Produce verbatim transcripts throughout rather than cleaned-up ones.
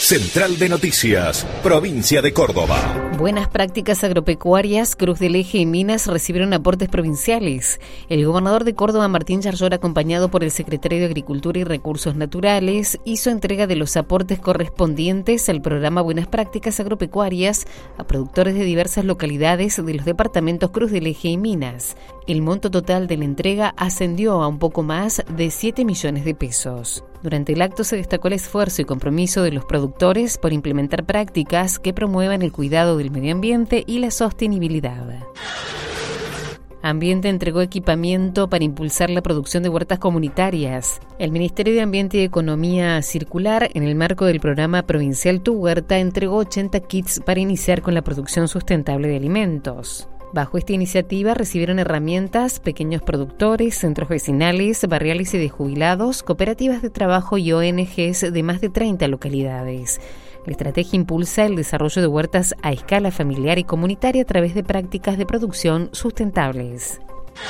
Central de Noticias, Provincia de Córdoba. Buenas prácticas agropecuarias, Cruz del Eje y Minas recibieron aportes provinciales. El gobernador de Córdoba, Martín Yarlora, acompañado por el secretario de Agricultura y Recursos Naturales, hizo entrega de los aportes correspondientes al programa Buenas Prácticas Agropecuarias a productores de diversas localidades de los departamentos Cruz del Eje y Minas. El monto total de la entrega ascendió a un poco más de siete millones de pesos. Durante el acto se destacó el esfuerzo y compromiso de los productores por implementar prácticas que promuevan el cuidado del medio ambiente y la sostenibilidad. Ambiente entregó equipamiento para impulsar la producción de huertas comunitarias. El Ministerio de Ambiente y Economía Circular, en el marco del programa provincial Tu Huerta, entregó ochenta kits para iniciar con la producción sustentable de alimentos. Bajo esta iniciativa recibieron herramientas pequeños productores, centros vecinales, barriales y de jubilados, cooperativas de trabajo y O N Ges de más de treinta localidades. La estrategia impulsa el desarrollo de huertas a escala familiar y comunitaria a través de prácticas de producción sustentables.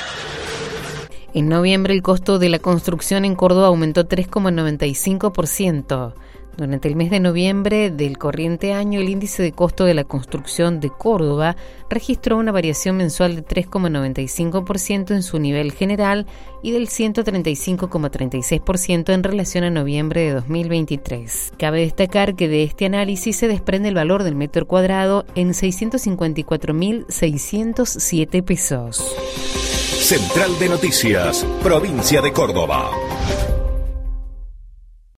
En noviembre, el costo de la construcción en Córdoba aumentó tres coma noventa y cinco por ciento. Durante el mes de noviembre del corriente año, el índice de costo de la construcción de Córdoba registró una variación mensual de tres coma noventa y cinco por ciento en su nivel general y del ciento treinta y cinco coma treinta y seis por ciento en relación a noviembre de dos mil veintitrés. Cabe destacar que de este análisis se desprende el valor del metro cuadrado en seiscientos cincuenta y cuatro mil seiscientos siete pesos. Central de Noticias, Provincia de Córdoba.